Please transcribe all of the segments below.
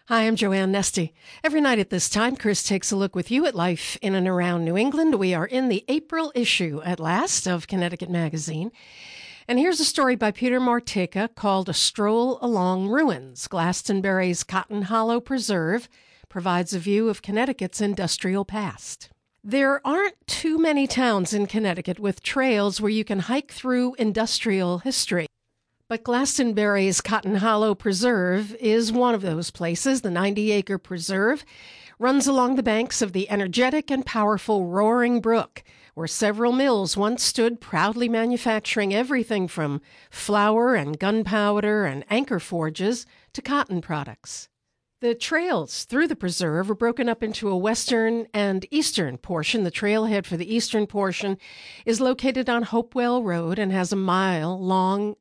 Hi, I'm Joanne Nesty. Every night at this time, Chris takes a look with you at life in and around New England. We are in the April issue at last of Connecticut Magazine. And here's a story by Peter Marteka called A Stroll Along Ruins. Glastonbury's Cotton Hollow Preserve provides a view of Connecticut's industrial past. There aren't too many towns in Connecticut with trails where you can hike through industrial history. But Glastonbury's Cotton Hollow Preserve is one of those places. The 90-acre preserve runs along the banks of the energetic and powerful Roaring Brook, where several mills once stood proudly manufacturing everything from flour and gunpowder and anchor forges to cotton products. The trails through the preserve are broken up into a western and eastern portion. The trailhead for the eastern portion is located on Hopewell Road and has a mile-long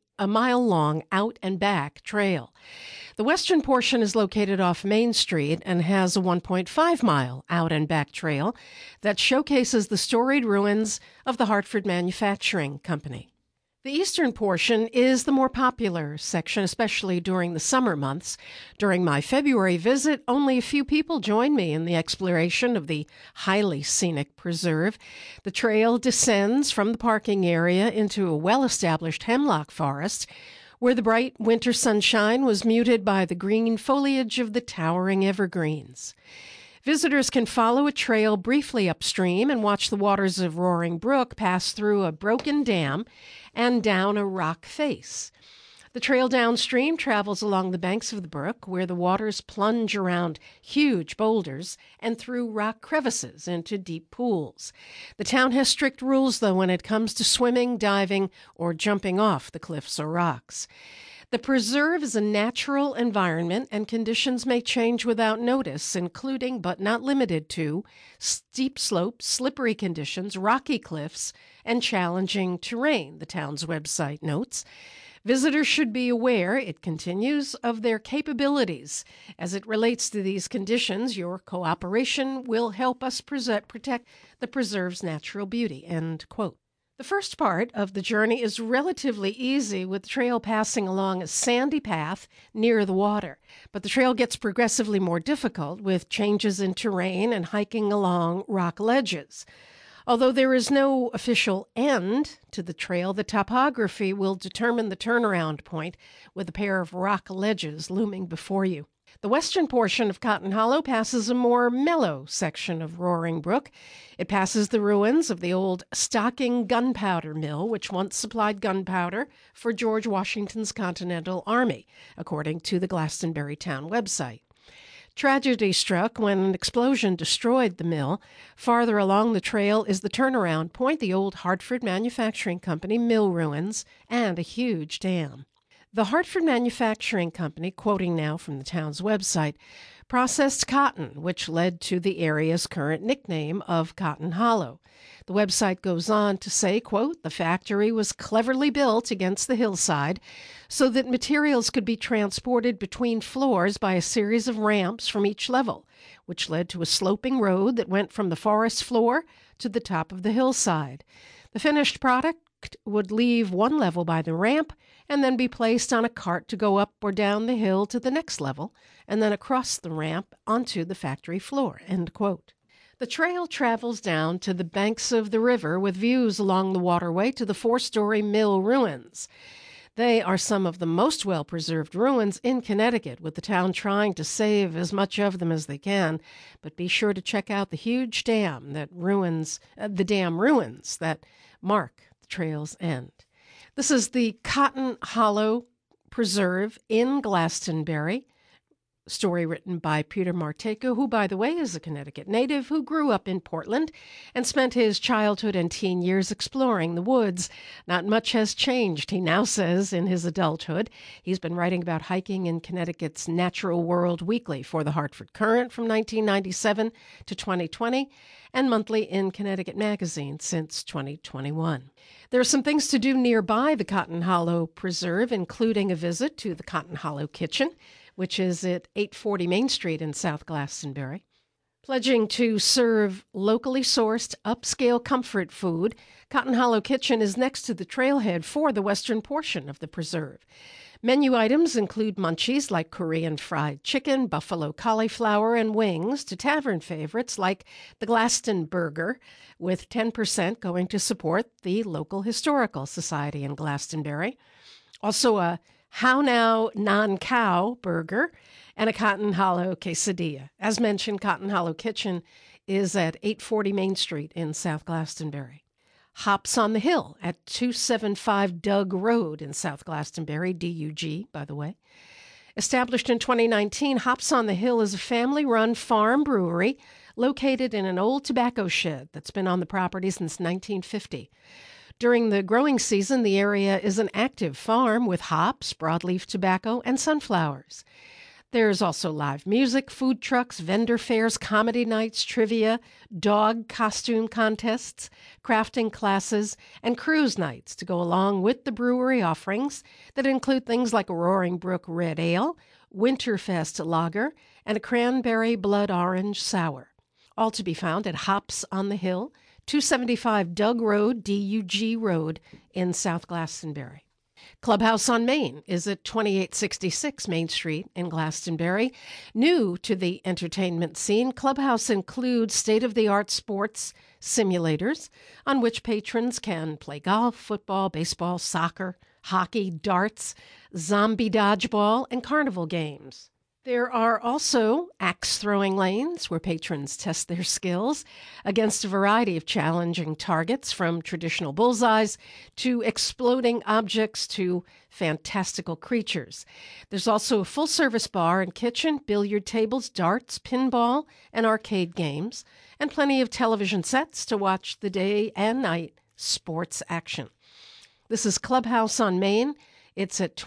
out and back trail. The western portion is located off Main Street and has a 1.5-mile out and back trail that showcases the storied ruins of the Hartford Manufacturing Company. The eastern portion is the more popular section, especially during the summer months. During my February visit, only a few people joined me in the exploration of the highly scenic preserve. The trail descends from the parking area into a well-established hemlock forest, where the bright winter sunshine was muted by the green foliage of the towering evergreens. Visitors can follow a trail briefly upstream and watch the waters of Roaring Brook pass through a broken dam and down a rock face. The trail downstream travels along the banks of the brook, where the waters plunge around huge boulders and through rock crevices into deep pools. The town has strict rules, though, when it comes to swimming, diving, or jumping off the cliffs or rocks. The preserve is a natural environment, and conditions may change without notice, including but not limited to steep slopes, slippery conditions, rocky cliffs, and challenging terrain, the town's website notes. Visitors should be aware, it continues, of their capabilities. As it relates to these conditions, your cooperation will help us protect the preserve's natural beauty, end quote. The first part of the journey is relatively easy, with the trail passing along a sandy path near the water. But the trail gets progressively more difficult with changes in terrain and hiking along rock ledges. Although there is no official end to the trail, the topography will determine the turnaround point, with a pair of rock ledges looming before you. The western portion of Cotton Hollow passes a more mellow section of Roaring Brook. It passes the ruins of the old Stocking Gunpowder Mill, which once supplied gunpowder for George Washington's Continental Army, according to the Glastonbury Town website. Tragedy struck when an explosion destroyed the mill. Farther along the trail is the turnaround point, the old Hartford Manufacturing Company mill ruins, and a huge dam. The Hartford Manufacturing Company, quoting now from the town's website, processed cotton, which led to the area's current nickname of Cotton Hollow. The website goes on to say, quote, the factory was cleverly built against the hillside so that materials could be transported between floors by a series of ramps from each level, which led to a sloping road that went from the forest floor to the top of the hillside. The finished product would leave one level by the ramp and then be placed on a cart to go up or down the hill to the next level, and then across the ramp onto the factory floor, end quote. The trail travels down to the banks of the river with views along the waterway to the 4-story mill ruins. They are some of the most well-preserved ruins in Connecticut, with the town trying to save as much of them as they can. But be sure to check out the huge dam that ruins that mark the trail's end. This is the Cotton Hollow Preserve in Glastonbury. Story written by Peter Marteka, who, by the way, is a Connecticut native who grew up in Portland and spent his childhood and teen years exploring the woods. Not much has changed, he now says, in his adulthood. He's been writing about hiking in Connecticut's Natural World Weekly for the Hartford Courant from 1997 to 2020 and monthly in Connecticut Magazine since 2021. There are some things to do nearby the Cotton Hollow Preserve, including a visit to the Cotton Hollow Kitchen, which is at 840 Main Street in South Glastonbury. Pledging to serve locally sourced, upscale comfort food, Cotton Hollow Kitchen is next to the trailhead for the western portion of the preserve. Menu items include munchies like Korean fried chicken, buffalo cauliflower, and wings, to tavern favorites like the Glaston Burger, with 10% going to support the local historical society in Glastonbury. Also a How Now Non-Cow burger and a Cotton Hollow quesadilla. As mentioned, Cotton Hollow Kitchen is at 840 Main Street in South Glastonbury. Hops on the Hill at 275 Doug Road in South Glastonbury, DUG, by the way. Established in 2019, Hops on the Hill is a family-run farm brewery located in an old tobacco shed that's been on the property since 1950. During the growing season, the area is an active farm with hops, broadleaf tobacco, and sunflowers. There's also live music, food trucks, vendor fairs, comedy nights, trivia, dog costume contests, crafting classes, and cruise nights to go along with the brewery offerings that include things like a Roaring Brook Red Ale, Winterfest Lager, and a Cranberry Blood Orange Sour. All to be found at Hops on the Hill, 275 Doug Road, DUG Road in South Glastonbury. Clubhouse on Main is at 2866 Main Street in Glastonbury. New to the entertainment scene, Clubhouse includes state-of-the-art sports simulators on which patrons can play golf, football, baseball, soccer, hockey, darts, zombie dodgeball, and carnival games. There are also axe-throwing lanes where patrons test their skills against a variety of challenging targets, from traditional bullseyes to exploding objects to fantastical creatures. There's also a full-service bar and kitchen, billiard tables, darts, pinball, and arcade games, and plenty of television sets to watch the day and night sports action. This is Clubhouse on Main. It's at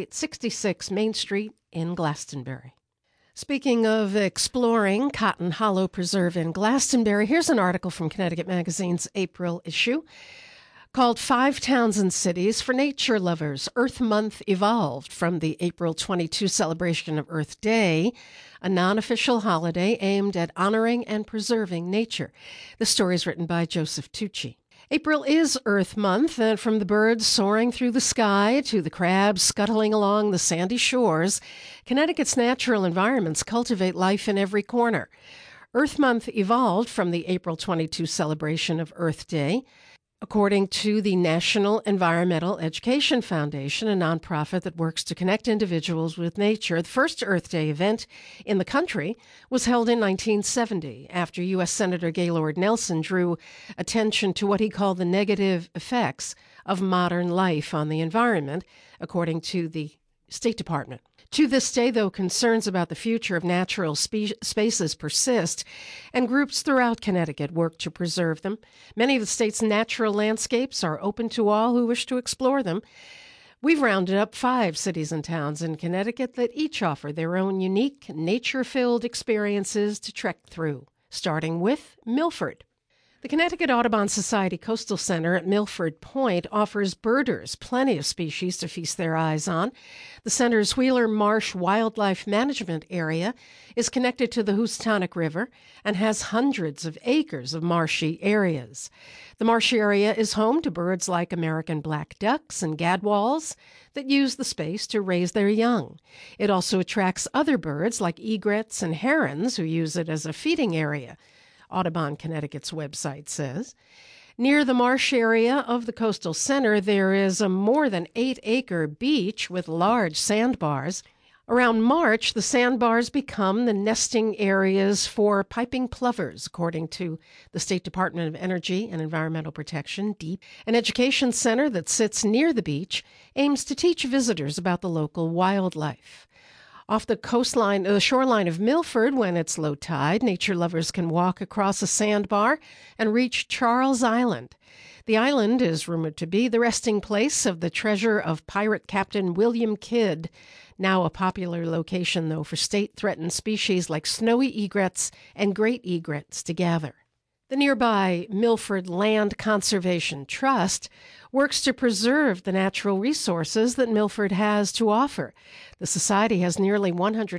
2866 Main Street in Glastonbury. Speaking of exploring Cotton Hollow Preserve in Glastonbury, here's an article from Connecticut Magazine's April issue called 5 Towns and Cities for Nature Lovers. Earth Month evolved from the April 22 celebration of Earth Day, a non-official holiday aimed at honoring and preserving nature. The story is written by Joseph Tucci. April is Earth Month, and from the birds soaring through the sky to the crabs scuttling along the sandy shores, Connecticut's natural environments cultivate life in every corner. Earth Month evolved from the April 22 celebration of Earth Day. According to the National Environmental Education Foundation, a nonprofit that works to connect individuals with nature, the first Earth Day event in the country was held in 1970 after U.S. Senator Gaylord Nelson drew attention to what he called the negative effects of modern life on the environment, according to the State Department. To this day, though, concerns about the future of natural spaces persist, and groups throughout Connecticut work to preserve them. Many of the state's natural landscapes are open to all who wish to explore them. We've rounded up 5 cities and towns in Connecticut that each offer their own unique, nature-filled experiences to trek through, starting with Milford. The Connecticut Audubon Society Coastal Center at Milford Point offers birders plenty of species to feast their eyes on. The center's Wheeler Marsh Wildlife Management Area is connected to the Houstonic River and has hundreds of acres of marshy areas. The marsh area is home to birds like American black ducks and gadwalls that use the space to raise their young. It also attracts other birds like egrets and herons who use it as a feeding area, Audubon Connecticut's website says. Near the marsh area of the coastal center, there is a more than 8-acre beach with large sandbars. Around March, the sandbars become the nesting areas for piping plovers, according to the State Department of Energy and Environmental Protection, DEEP. An education center that sits near the beach aims to teach visitors about the local wildlife. Off the shoreline of Milford, when it's low tide, nature lovers can walk across a sandbar and reach Charles Island. The island is rumored to be the resting place of the treasure of pirate Captain William Kidd, now a popular location, though, for state-threatened species like snowy egrets and great egrets to gather. The nearby Milford Land Conservation Trust works to preserve the natural resources that Milford has to offer. The Society has nearly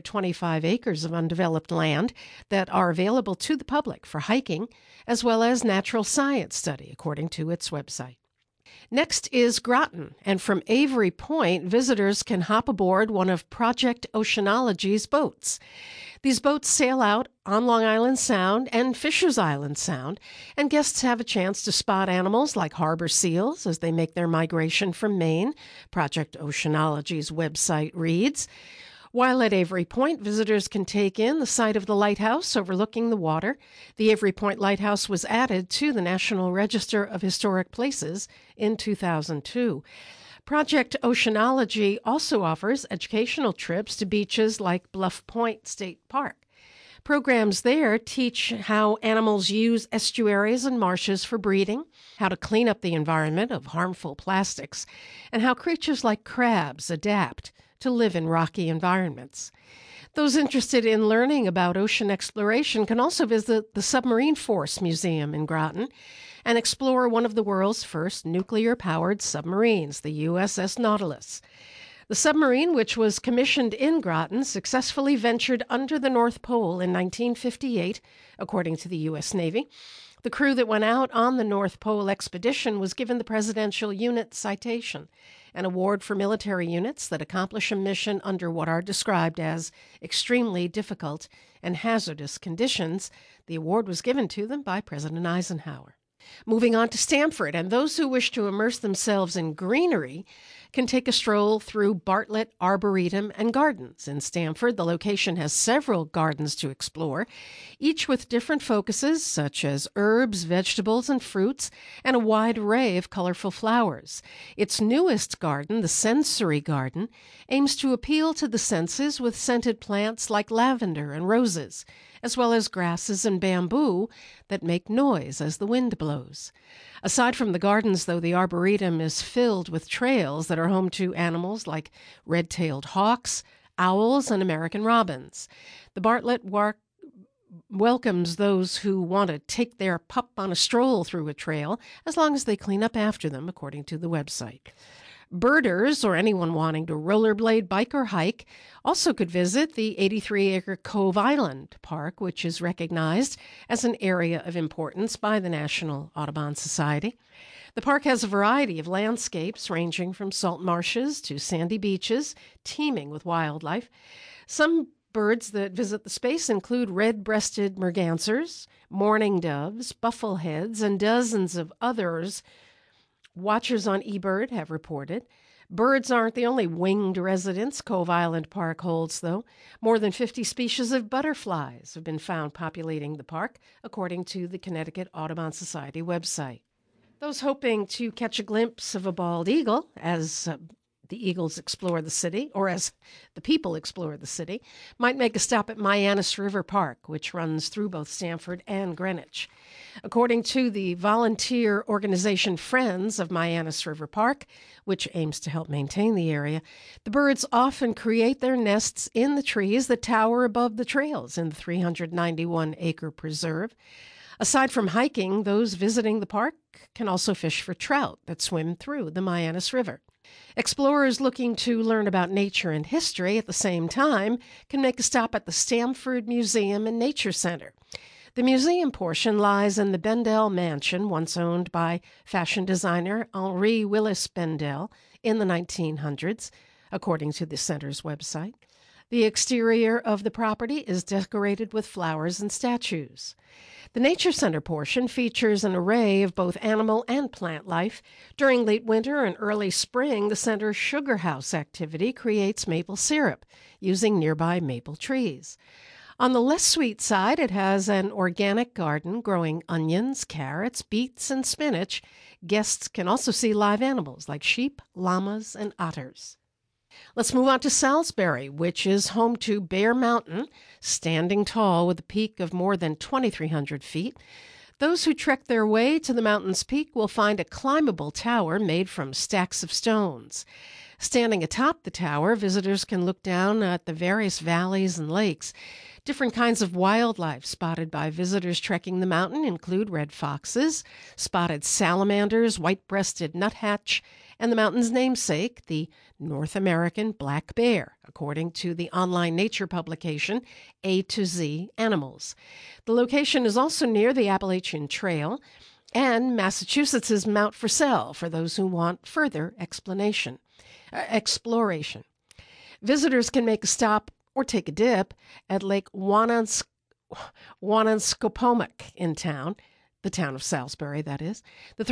125 acres of undeveloped land that are available to the public for hiking, as well as natural science study, according to its website. Next is Groton, and from Avery Point, visitors can hop aboard one of Project Oceanology's boats. These boats sail out on Long Island Sound and Fisher's Island Sound, and guests have a chance to spot animals like harbor seals as they make their migration from Maine, Project Oceanology's website reads. While at Avery Point, visitors can take in the sight of the lighthouse overlooking the water. The Avery Point Lighthouse was added to the National Register of Historic Places in 2002. Project Oceanology also offers educational trips to beaches like Bluff Point State Park. Programs there teach how animals use estuaries and marshes for breeding, how to clean up the environment of harmful plastics, and how creatures like crabs adapt to live in rocky environments. Those interested in learning about ocean exploration can also visit the Submarine Force Museum in Groton and explore one of the world's first nuclear-powered submarines, the USS Nautilus. The submarine, which was commissioned in Groton, successfully ventured under the North Pole in 1958, according to the U.S. Navy. The crew that went out on the North Pole expedition was given the Presidential Unit Citation, an award for military units that accomplish a mission under what are described as extremely difficult and hazardous conditions. The award was given to them by President Eisenhower. Moving on to Stamford, and those who wish to immerse themselves in greenery can take a stroll through Bartlett Arboretum and Gardens. In Stamford, the location has several gardens to explore, each with different focuses such as herbs, vegetables, and fruits, and a wide array of colorful flowers. Its newest garden, the Sensory Garden, aims to appeal to the senses with scented plants like lavender and roses, as well as grasses and bamboo that make noise as the wind blows. Aside from the gardens, though, the Arboretum is filled with trails that are home to animals like red-tailed hawks, owls, and American robins. The Bartlett welcomes those who want to take their pup on a stroll through a trail, as long as they clean up after them, according to the website. Birders, or anyone wanting to rollerblade, bike, or hike, also could visit the 83-acre Cove Island Park, which is recognized as an area of importance by the National Audubon Society. The park has a variety of landscapes ranging from salt marshes to sandy beaches, teeming with wildlife. Some birds that visit the space include red-breasted mergansers, mourning doves, buffleheads, and dozens of others. Watchers on eBird have reported. Birds aren't the only winged residents Cove Island Park holds, though. More than 50 species of butterflies have been found populating the park, according to the Connecticut Audubon Society website. Those hoping to catch a glimpse of a bald eagle as the eagles explore the city, or as the people explore the city, might make a stop at Myannis River Park, which runs through both Stamford and Greenwich. According to the volunteer organization Friends of Myannis River Park, which aims to help maintain the area, the birds often create their nests in the trees that tower above the trails in the 391-acre preserve. Aside from hiking, those visiting the park can also fish for trout that swim through the Myannis River. Explorers looking to learn about nature and history at the same time can make a stop at the Stamford Museum and Nature Center. The museum portion lies in the Bendel Mansion, once owned by fashion designer Henri Willis Bendel in the 1900s, according to the center's website. The exterior of the property is decorated with flowers and statues. The Nature Center portion features an array of both animal and plant life. During late winter and early spring, the center's sugar house activity creates maple syrup using nearby maple trees. On the less sweet side, it has an organic garden growing onions, carrots, beets, and spinach. Guests can also see live animals like sheep, llamas, and otters. Let's move on to Salisbury, which is home to Bear Mountain, standing tall with a peak of more than 2,300 feet. Those who trek their way to the mountain's peak will find a climbable tower made from stacks of stones. Standing atop the tower, visitors can look down at the various valleys and lakes. Different kinds of wildlife spotted by visitors trekking the mountain include red foxes, spotted salamanders, white-breasted nuthatch, and the mountain's namesake, the North American black bear, according to the online nature publication A to Z Animals. The location is also near the Appalachian Trail. and Massachusetts's Mount Purcell for those who want further exploration. Visitors can make a stop or take a dip at Lake Wannoskopomic in town, the town of Salisbury, that is. The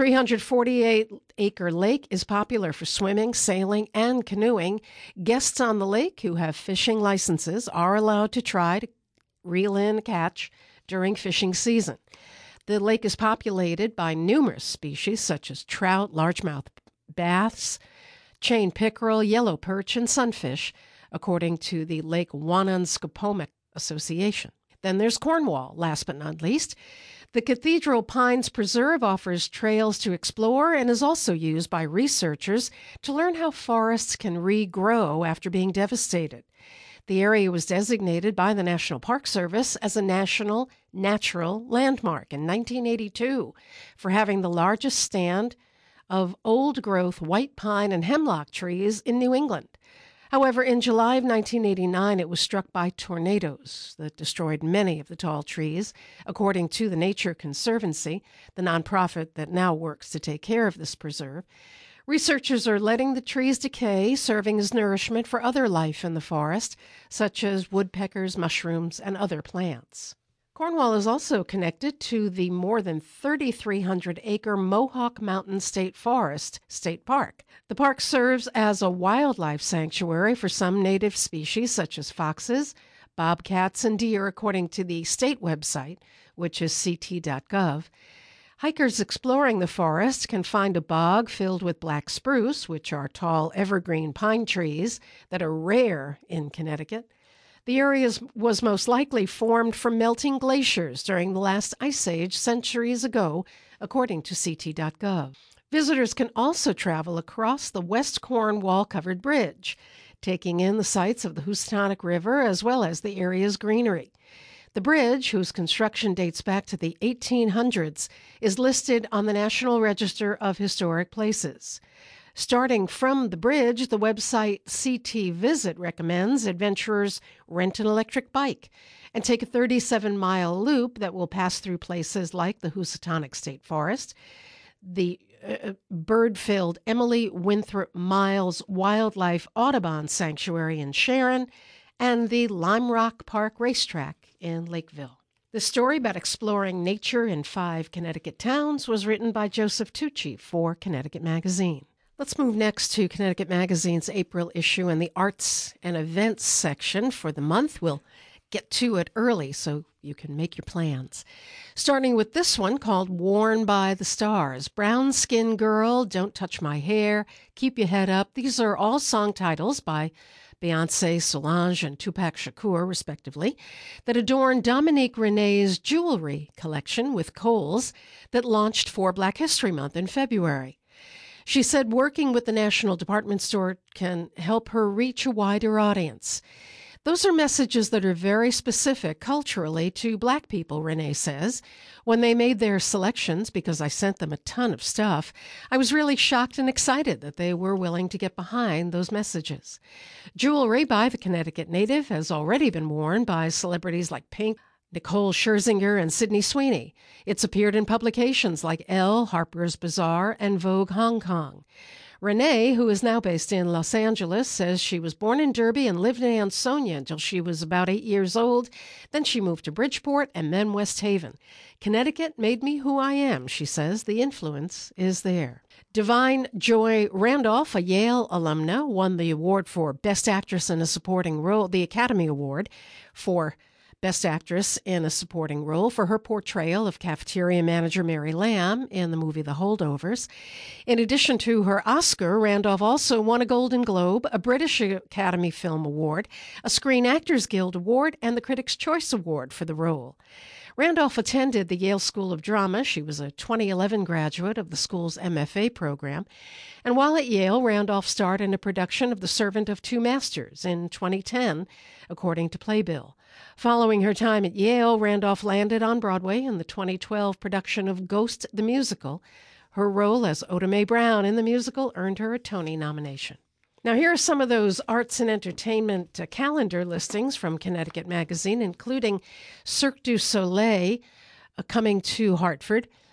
348-acre lake is popular for swimming, sailing, and canoeing. Guests on the lake who have fishing licenses are allowed to try to reel in a catch during fishing season. The lake is populated by numerous species such as trout, largemouth bass, chain pickerel, yellow perch, and sunfish, according to the Lake Wannoskopomic Association. Then there's Cornwall, last but not least. The Cathedral Pines Preserve offers trails to explore and is also used by researchers to learn how forests can regrow after being devastated. The area was designated by the National Park Service as a National Natural Landmark in 1982 for having the largest stand of old-growth white pine and hemlock trees in New England. However, in July of 1989, it was struck by tornadoes that destroyed many of the tall trees, according to the Nature Conservancy, the nonprofit that now works to take care of this preserve. Researchers are letting the trees decay, serving as nourishment for other life in the forest, such as woodpeckers, mushrooms, and other plants. Cornwall is also connected to the more than 3,300-acre Mohawk Mountain State Forest State Park. The park serves as a wildlife sanctuary for some native species such as foxes, bobcats, and deer, according to the state website, which is ct.gov. Hikers exploring the forest can find a bog filled with black spruce, which are tall evergreen pine trees that are rare in Connecticut. The area was most likely formed from melting glaciers during the last ice age centuries ago, according to ct.gov. Visitors can also travel across the West Cornwall Covered Bridge, taking in the sights of the Housatonic River as well as the area's greenery. The bridge, whose construction dates back to the 1800s, is listed on the National Register of Historic Places. Starting from the bridge, the website CT Visit recommends adventurers rent an electric bike and take a 37-mile loop that will pass through places like the Housatonic State Forest, the bird-filled Emily Winthrop Miles Wildlife Audubon Sanctuary in Sharon, and the Lime Rock Park Racetrack in Lakeville. The story about exploring nature in 5 Connecticut towns was written by Joseph Tucci for Connecticut Magazine. Let's move next to Connecticut Magazine's April issue and the arts and events section for the month. We'll get to it early so you can make your plans. Starting with this one called Worn by the Stars. Brown Skin Girl, Don't Touch My Hair, Keep Your Head Up. These are all song titles by Beyoncé, Solange, and Tupac Shakur, respectively, that adorn Dominique Renee's jewelry collection with Kohl's that launched for Black History Month in February. She said working with the National Department Store can help her reach a wider audience. Those are messages that are very specific culturally to Black people, Renee says. When they made their selections, because I sent them a ton of stuff, I was really shocked and excited that they were willing to get behind those messages. Jewelry by the Connecticut native has already been worn by celebrities like Pink, Nicole Scherzinger, and Sydney Sweeney. It's appeared in publications like Elle, Harper's Bazaar, and Vogue Hong Kong. Renee, who is now based in Los Angeles, says she was born in Derby and lived in Ansonia until she was about 8 years old. Then she moved to Bridgeport and then West Haven. Connecticut made me who I am, she says. The influence is there. Divine Joy Randolph, a Yale alumna, won the award for Best Actress in a Supporting Role, the Academy Award for Best Actress in a Supporting Role for her portrayal of cafeteria manager Mary Lamb in the movie The Holdovers. In addition to her Oscar, Randolph also won a Golden Globe, a British Academy Film Award, a Screen Actors Guild Award, and the Critics' Choice Award for the role. Randolph attended the Yale School of Drama. She was a 2011 graduate of the school's MFA program. And while at Yale, Randolph starred in a production of The Servant of Two Masters in 2010, according to Playbill. Following her time at Yale, Randolph landed on Broadway in the 2012 production of Ghost the Musical. Her role as Oda Mae Brown in the musical earned her a Tony nomination. Now, here are some of those arts and entertainment calendar listings from Connecticut Magazine, including Cirque du Soleil coming to Hartford,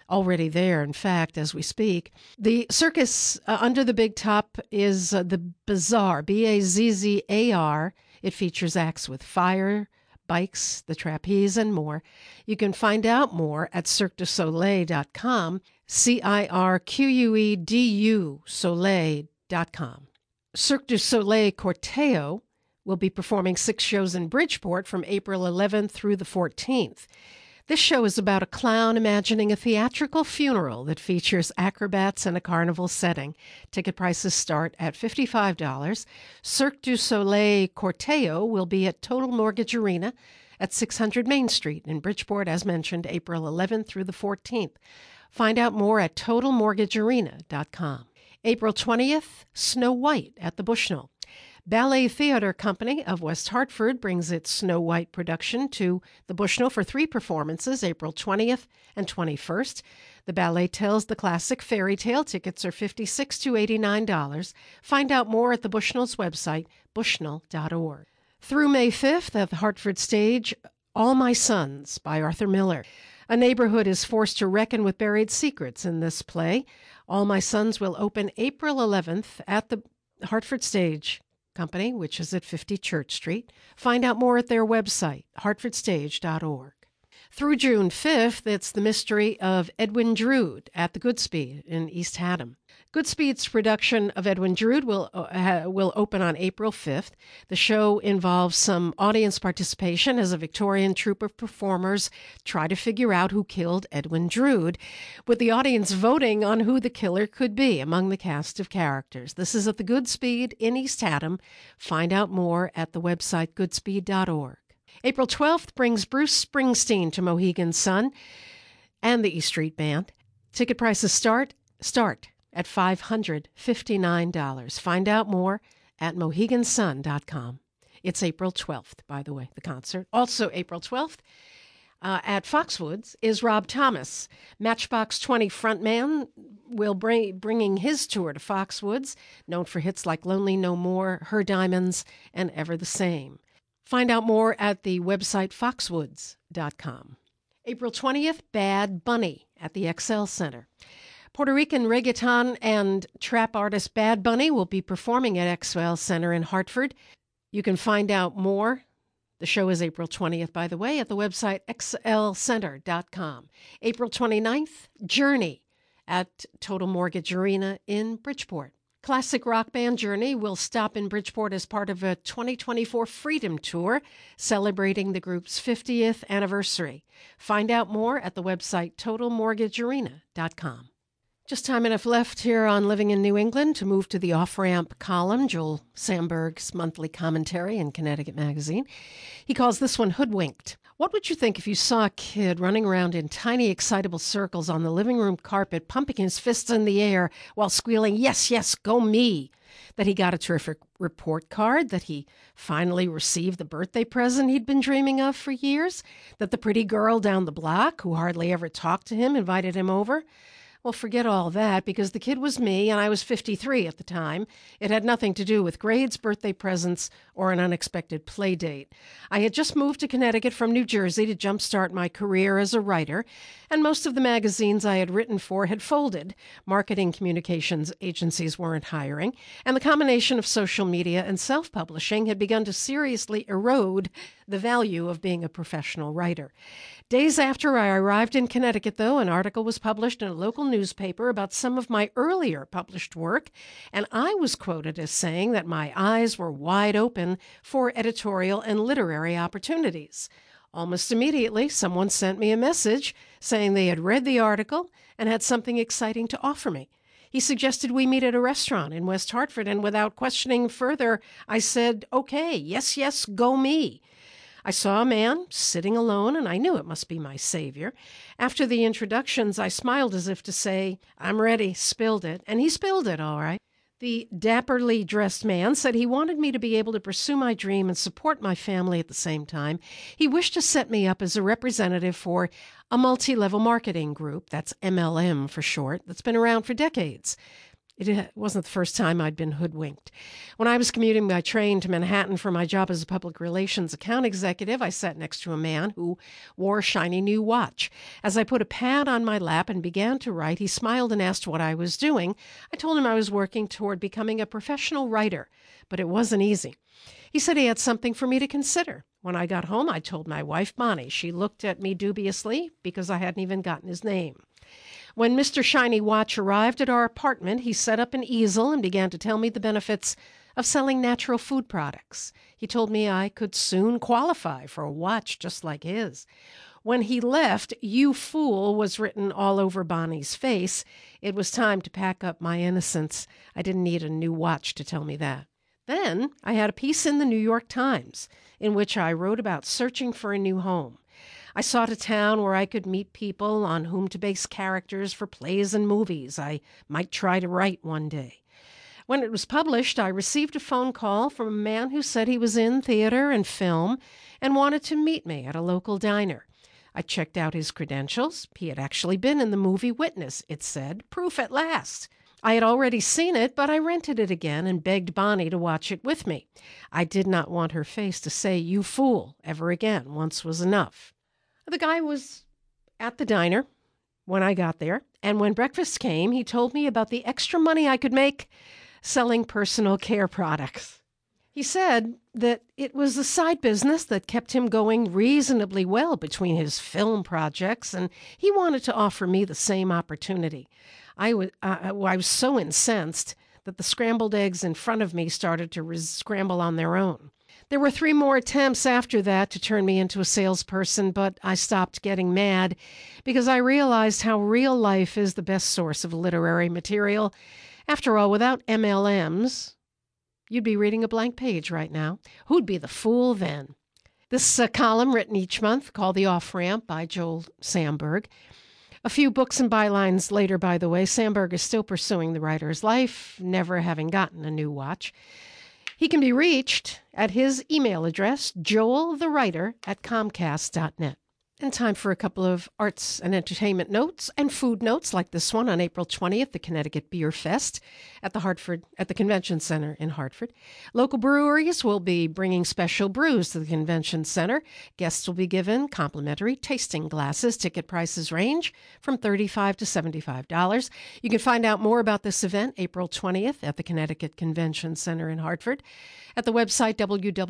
already there, in fact, as we speak. The circus under the big top is the Bazaar, Bazzar. It features acts with fire, bikes, the trapeze, and more. You can find out more at cirquedusoleil.com, CIRQUEDU Soleil.com. Cirque du Soleil Corteo will be performing 6 shows in Bridgeport from April 11th through the 14th. This show is about a clown imagining a theatrical funeral that features acrobats in a carnival setting. Ticket prices start at $55. Cirque du Soleil Corteo will be at Total Mortgage Arena at 600 Main Street in Bridgeport, as mentioned, April 11th through the 14th. Find out more at totalmortgagearena.com. April 20th, Snow White at the Bushnell. Ballet Theater Company of West Hartford brings its Snow White production to the Bushnell for 3 performances, April 20th and 21st. The ballet tells the classic fairy tale. Tickets are $56 to $89. Find out more at the Bushnell's website, bushnell.org. Through May 5th at the Hartford stage, All My Sons by Arthur Miller. A neighborhood is forced to reckon with buried secrets in this play. All My Sons will open April 11th at the Hartford Stage Company, which is at 50 Church Street. Find out more at their website, hartfordstage.org. Through June 5th, it's The Mystery of Edwin Drood at the Goodspeed in East Haddam. Goodspeed's production of Edwin Drood will open on April 5th. The show involves some audience participation as a Victorian troupe of performers try to figure out who killed Edwin Drood, with the audience voting on who the killer could be among the cast of characters. This is at the Goodspeed in East Haddam. Find out more at the website goodspeed.org. April 12th brings Bruce Springsteen to Mohegan Sun and the E Street Band. Ticket prices start at $559. Find out more at mohegansun.com. It's April 12th, by the way, the concert. Also April 12th at Foxwoods is Rob Thomas. Matchbox 20 frontman will bringing his tour to Foxwoods, known for hits like Lonely No More, Her Diamonds, and Ever the Same. Find out more at the website foxwoods.com. April 20th, Bad Bunny at the XL Center. Puerto Rican reggaeton and trap artist Bad Bunny will be performing at XL Center in Hartford. You can find out more. The show is April 20th, by the way, at the website xlcenter.com. April 29th, Journey at Total Mortgage Arena in Bridgeport. Classic rock band Journey will stop in Bridgeport as part of a 2024 Freedom Tour celebrating the group's 50th anniversary. Find out more at the website totalmortgagearena.com. Just time enough left here on Living in New England to move to the off-ramp column, Joel Sandberg's monthly commentary in Connecticut Magazine. He calls this one Hoodwinked. What would you think if you saw a kid running around in tiny, excitable circles on the living room carpet, pumping his fists in the air while squealing, "Yes, yes, go me," that he got a terrific report card, that he finally received the birthday present he'd been dreaming of for years, that the pretty girl down the block, who hardly ever talked to him, invited him over? Well, forget all that, because the kid was me, and I was 53 at the time. It had nothing to do with grades, birthday presents, or an unexpected play date. I had just moved to Connecticut from New Jersey to jumpstart my career as a writer, and most of the magazines I had written for had folded. Marketing communications agencies weren't hiring, and the combination of social media and self-publishing had begun to seriously erode the value of being a professional writer. Days after I arrived in Connecticut, though, an article was published in a local newspaper about some of my earlier published work, and I was quoted as saying that my eyes were wide open for editorial and literary opportunities. Almost immediately, someone sent me a message saying they had read the article and had something exciting to offer me. He suggested we meet at a restaurant in West Hartford, and without questioning further, I said, "Okay, yes, yes, go me." I saw a man sitting alone, and I knew it must be my savior. After the introductions, I smiled as if to say, "I'm ready, spilled it," and he spilled it, all right. The dapperly dressed man said he wanted me to be able to pursue my dream and support my family at the same time. He wished to set me up as a representative for a multi-level marketing group, that's MLM for short, that's been around for decades. It wasn't the first time I'd been hoodwinked. When I was commuting by train to Manhattan for my job as a public relations account executive, I sat next to a man who wore a shiny new watch. As I put a pad on my lap and began to write, he smiled and asked what I was doing. I told him I was working toward becoming a professional writer, but it wasn't easy. He said he had something for me to consider. When I got home, I told my wife, Bonnie. She looked at me dubiously because I hadn't even gotten his name. When Mr. Shiny Watch arrived at our apartment, he set up an easel and began to tell me the benefits of selling natural food products. He told me I could soon qualify for a watch just like his. When he left, "You fool" was written all over Bonnie's face. It was time to pack up my innocence. I didn't need a new watch to tell me that. Then I had a piece in the New York Times in which I wrote about searching for a new home. I sought a town where I could meet people on whom to base characters for plays and movies I might try to write one day. When it was published, I received a phone call from a man who said he was in theater and film and wanted to meet me at a local diner. I checked out his credentials. He had actually been in the movie Witness, it said. Proof at last. I had already seen it, but I rented it again and begged Bonnie to watch it with me. I did not want her face to say, "You fool," ever again. Once was enough. The guy was at the diner when I got there, and when breakfast came, he told me about the extra money I could make selling personal care products. He said that it was a side business that kept him going reasonably well between his film projects, and he wanted to offer me the same opportunity. I was so incensed that the scrambled eggs in front of me started to scramble on their own. There were 3 more attempts after that to turn me into a salesperson, but I stopped getting mad because I realized how real life is the best source of literary material. After all, without MLMs, you'd be reading a blank page right now. Who'd be the fool then? This column, written each month, called The Off-Ramp by Joel Samberg. A few books and bylines later, by the way, Samberg is still pursuing the writer's life, never having gotten a new watch. He can be reached at his email address, joelthewriter@comcast.net. And time for a couple of arts and entertainment notes and food notes like this one. On April 20th, the Connecticut Beer Fest at the Convention Center in Hartford. Local breweries will be bringing special brews to the Convention Center. Guests will be given complimentary tasting glasses. Ticket prices range from $35 to $75. You can find out more about this event April 20th at the Connecticut Convention Center in Hartford at the website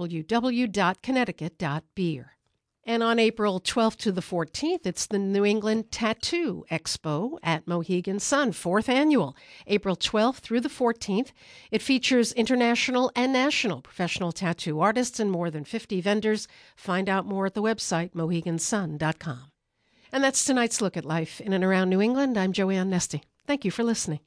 www.connecticut.beer. And on April 12th to the 14th, it's the New England Tattoo Expo at Mohegan Sun, 4th annual, April 12th through the 14th. It features international and national professional tattoo artists and more than 50 vendors. Find out more at the website, mohegansun.com. And that's tonight's look at life in and around New England. I'm Joanne Nesty. Thank you for listening.